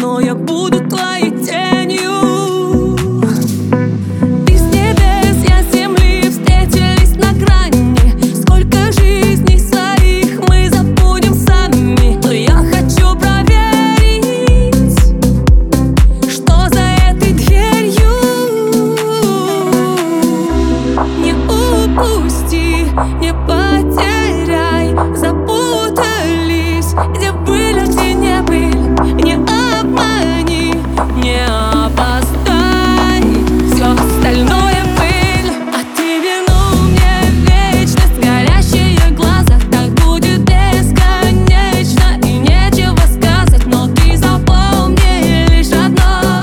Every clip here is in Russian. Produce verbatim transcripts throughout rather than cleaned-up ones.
но я буду твоей тенью. Не потеряй, запутались, где были, где не были. Не обмани, не опоздай, все остальное пыль. А ты вернул мне вечность, горящие глаза. Так будет бесконечно и нечего сказать. Но ты запомни лишь одно,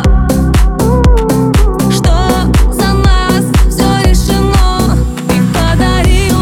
что за нас все решено. Ты подарил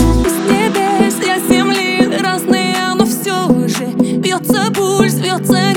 бьется пульс, бьется